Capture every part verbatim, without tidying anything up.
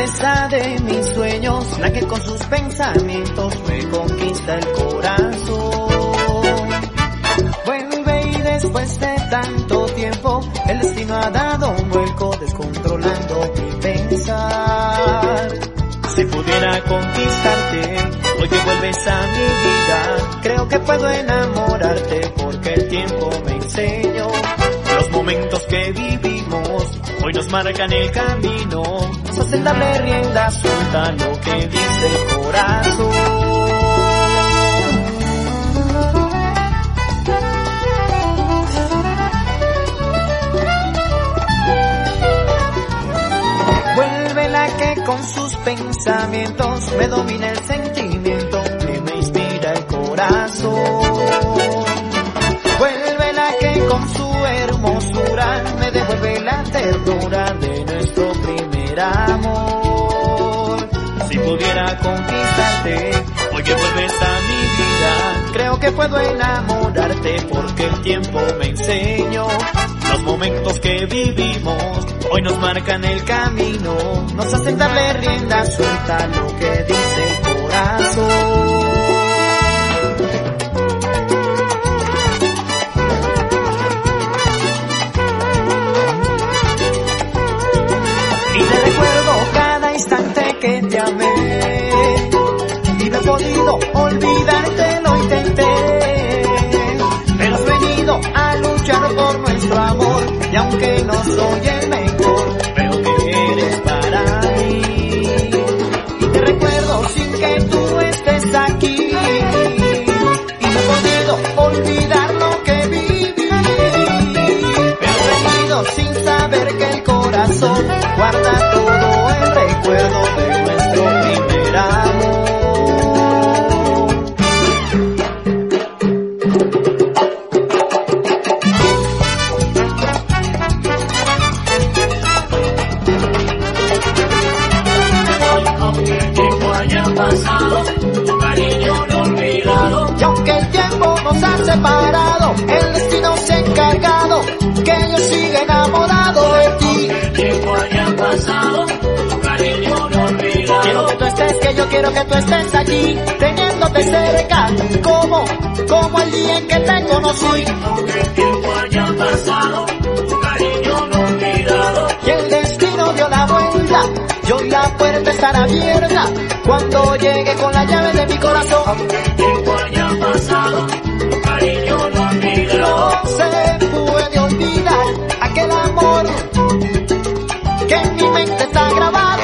presa de mis sueños, la que con sus pensamientos me conquista el corazón. Vuelve y después de tanto tiempo, el destino ha dado un vuelco descontrolando mi pensar. Si pudiera conquistarte, hoy que vuelves a mi vida, creo que puedo enamorarte porque el tiempo me enseñó. Los momentos que vivimos hoy nos marcan el camino, nos hacen darle rienda suelta a lo que dice el corazón. Vuelve la que con sus pensamientos me domina el sentimiento que me inspira el corazón. Vuelve la que con su hermosura me devuelve la ternura de nuestro primer amor. Si pudiera conquistarte, hoy que vuelves a mi vida, creo que puedo enamorarte porque el tiempo me enseñó. Los momentos que vivimos hoy nos marcan el camino, nos hacen darle rienda suelta a lo que dice el corazón. Y te recuerdo cada instante que te amé, y no he podido olvidarte, lo intenté, pero has venido a luchar por nuestro amor, y aunque no soy el mejor, veo que eres para mí. Y te recuerdo sin que tú estés aquí, y no he podido olvidar lo que viví, pero he venido sin saber que el corazón guarda todo el recuerdo de nuestro primer amor. Y aunque el tiempo nos ha separado, el destino se ha encargado que yo siga enamorado de ti. El tiempo haya pasado, tu cariño no olvidado. Quiero que tú estés, que yo quiero que tú estés allí, teniéndote cerca, como, como el día en que te conocí. Aunque el tiempo haya pasado, tu cariño no olvidado. Y el destino dio la vuelta, y hoy la puerta estará abierta cuando llegue con la llave de mi corazón. Aunque el tiempo haya pasado, tu cariño no olvidado. No se puede olvidar aquel amor que en mi mente está grabado.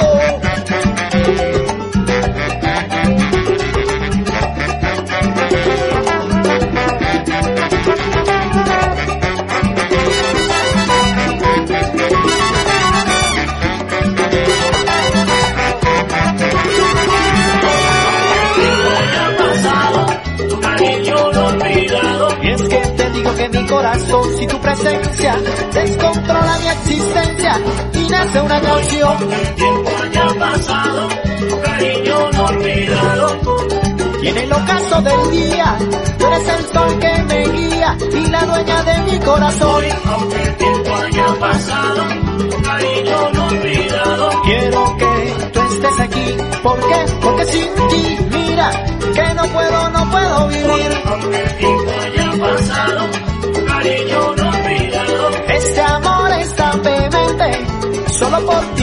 Que mi corazón, sin tu presencia, descontrola mi existencia y nace una canción. El tiempo haya pasado, tu cariño no olvidado. Y en el ocaso del día, tú eres el sol que me guía y la dueña de mi corazón. Aunque el tiempo haya pasado, tu cariño no olvidado. Quiero que tú estés aquí, ¿por qué? Porque sin ti, mira, que no puedo, no puedo vivir. Aunque el tiempo haya pasado, tu cariño no olvidado. Este amor es tan vehemente, solo por